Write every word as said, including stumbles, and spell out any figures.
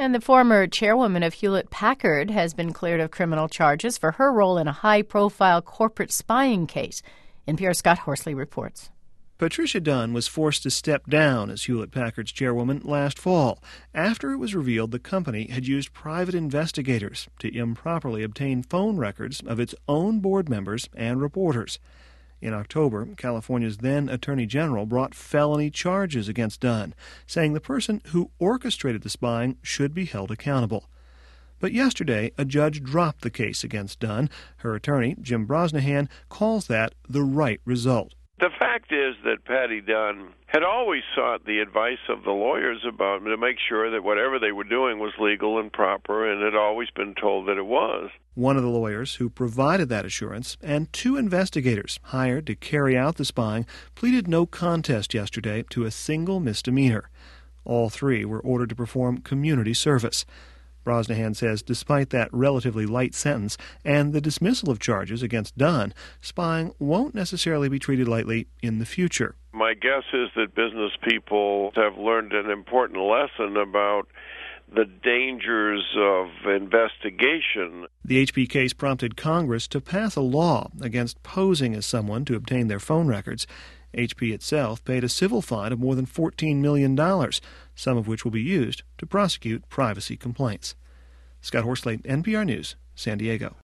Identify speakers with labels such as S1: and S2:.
S1: And the former chairwoman of Hewlett-Packard has been cleared of criminal charges for her role in a high-profile corporate spying case. N P R's Scott Horsley reports.
S2: Patricia Dunn was forced to step down as Hewlett-Packard's chairwoman last fall after it was revealed the company had used private investigators to improperly obtain phone records of its own board members and reporters. In October, California's then Attorney General brought felony charges against Dunn, saying the person who orchestrated the spying should be held accountable. But yesterday, a judge dropped the case against Dunn. Her attorney, Jim Brosnahan, calls that the right result.
S3: The fact is that Patty Dunn had always sought the advice of the lawyers about to make sure that whatever they were doing was legal and proper, and had always been told that it was.
S2: One of the lawyers who provided that assurance and two investigators hired to carry out the spying pleaded no contest yesterday to a single misdemeanor. All three were ordered to perform community service. Brosnahan says despite that relatively light sentence and the dismissal of charges against Dunn, spying won't necessarily be treated lightly in the future.
S3: My guess is that business people have learned an important lesson about the dangers of investigation.
S2: The H P case prompted Congress to pass a law against posing as someone to obtain their phone records. H P itself paid a civil fine of more than fourteen million dollars, some of which will be used to prosecute privacy complaints. Scott Horsley, N P R News, San Diego.